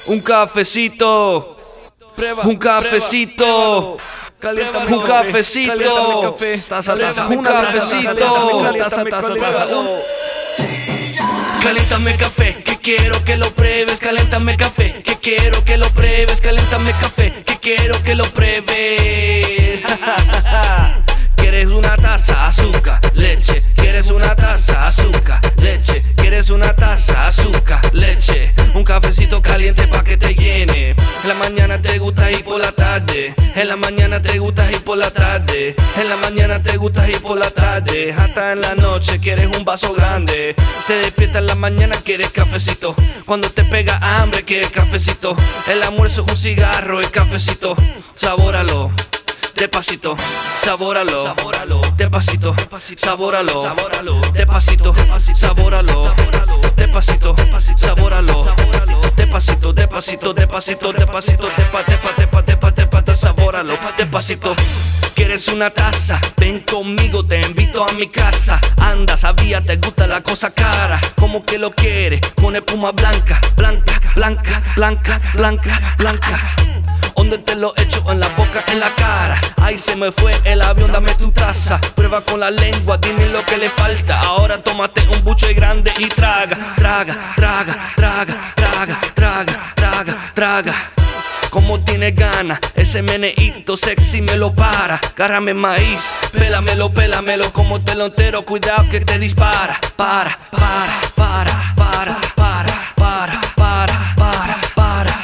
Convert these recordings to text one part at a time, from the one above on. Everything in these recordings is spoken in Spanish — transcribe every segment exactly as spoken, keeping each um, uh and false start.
Un cafecito, un cafecito, un cafecito, taza, taza, un cafecito, taza, taza, taza. Caléntame café, que quiero que lo pruebes. Caléntame café, que quiero que lo pruebes. Caléntame café, que quiero que lo pruebes. ¿Quieres una taza, azúcar, leche? ¿Quieres una taza, azúcar, leche? ¿Quieres una taza, azúcar, leche? Un cafecito caliente pa' que te llene. En la mañana te gusta ir por la tarde. En la mañana te gusta ir por la tarde. En la mañana te gusta ir por la tarde. Hasta en la noche quieres un vaso grande. Te despiertas en la mañana, quieres cafecito. Cuando te pega hambre, quieres cafecito. El almuerzo es un cigarro, el cafecito. Sabóralo. Despacito, sabóralo, sabóralo, despacito, sabóralo, sabóralo, despacito, sabóralo, despacito, sabóralo, despacito, despacito, despacito, despacito, depa, depa, depa, depa, depa, sabóralo, despacito. ¿Quieres una taza? Ven conmigo, te invito a mi casa. Anda, sabía, te gusta la cosa cara. ¿Cómo que lo quieres? Con espuma blanca, blanca, blanca, blanca, blanca, blanca. Donde te lo echo en la boca, en la cara. Ay, se me fue el avión, dame tu taza. Prueba con la lengua, dime lo que le falta. Ahora tómate un buche grande y traga. Traga, traga, traga, traga, traga, traga, traga. Como tiene ganas, ese meneíto sexy me lo para. Agárrame maíz, pélamelo, pélamelo como te lo entero. Cuidado que te dispara. Para, para, para, para, para, para, para, para, para.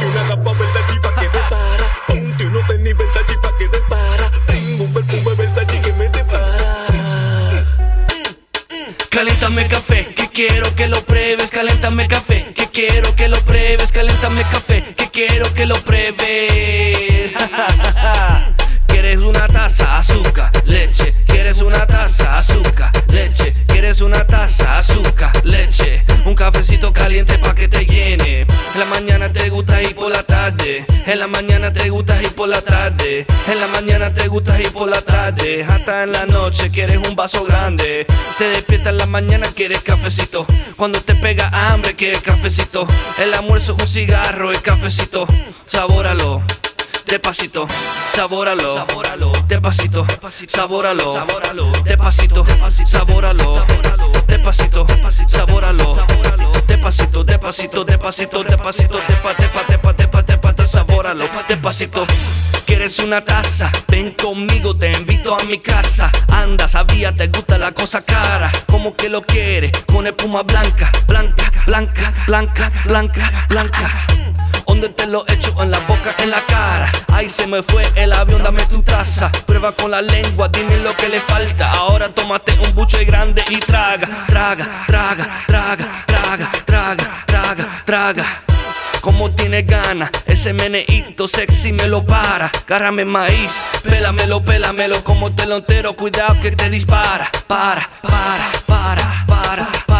Caléntame café, que quiero que lo pruebes. Caléntame café, que quiero que lo pruebes. Caléntame café, que quiero que lo pruebes. ¿Quieres una taza, azúcar, leche? ¿Quieres una taza, azúcar, leche? ¿Quieres una taza, azúcar, leche? Un cafecito caliente pa' que te llene. En la mañana te gusta ir por la tarde. En la mañana te gusta ir por la tarde. En la mañana te gusta ir por la tarde. Hasta en la noche quieres un vaso grande. Te despiertas en la mañana, quieres cafecito. Cuando te pega hambre, quieres cafecito. El almuerzo es un cigarro, el cafecito. Sabóralo. Despacito, sabóralo, sabóralo, despacito, sabóralo, sabóralo, despacito, sabóralo, despacito, sabóralo, despacito, despacito, despacito, despacito, depa, depa, depa, depa, depa, sabóralo, despacito. ¿Quieres una taza? Ven conmigo, te invito a mi casa. Anda, sabía, te gusta la cosa cara. ¿Cómo que lo quieres? Con espuma blanca, blanca, blanca, blanca, blanca, blanca. Donde te lo echo en la boca, en la cara. Ay, se me fue el avión, dame tu taza. Prueba con la lengua, dime lo que le falta. Ahora tómate un buche grande y traga. Traga, traga, traga, traga, traga, traga, traga. Como tiene ganas, ese meneíto sexy me lo para. Agárrame maíz, pélamelo, pélamelo como te lo entero. Cuidado que te dispara. Para, para, para, para.